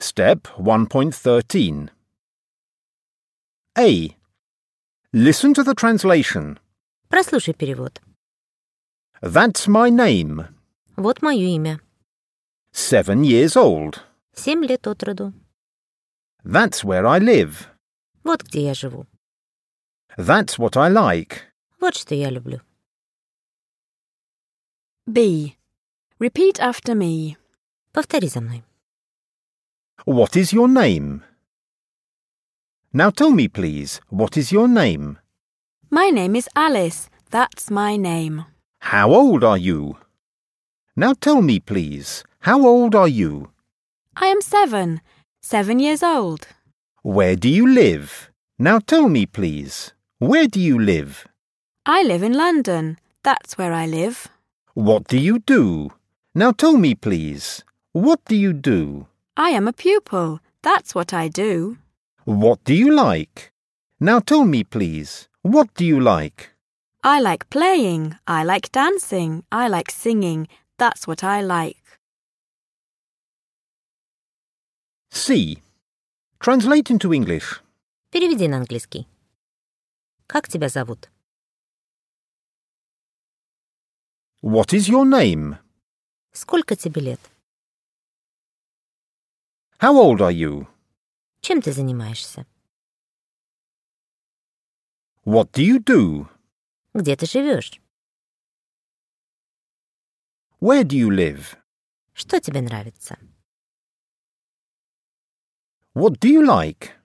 Step 1.13. A. Listen to the translation. Прослушай перевод. That's my name. Вот мое имя. 7 years old. 7 лет от роду. That's where I live. Вот где я живу. That's what I like. Вот что я люблю. B. Repeat after me. Повтори за мной. What is your name? Now tell me, please, what is your name? My name is Alice. That's my name. How old are you? Now tell me, please, how old are you? I am 7. 7 years old. Where do you live? Now tell me, please, where do you live? I live in London. That's where I live. What do you do? Now tell me, please, what do you do? I am a pupil. That's what I do. What do you like? Now tell me, please, what do you like? I like playing. I like dancing. I like singing. That's what I like. C. Translate into English. Переведи на английский. Как тебя зовут? What is your name? Сколько тебе лет? How old are you? Чем ты занимаешься? What do you do? Где ты живешь? Where do you live? Что тебе нравится? What do you like?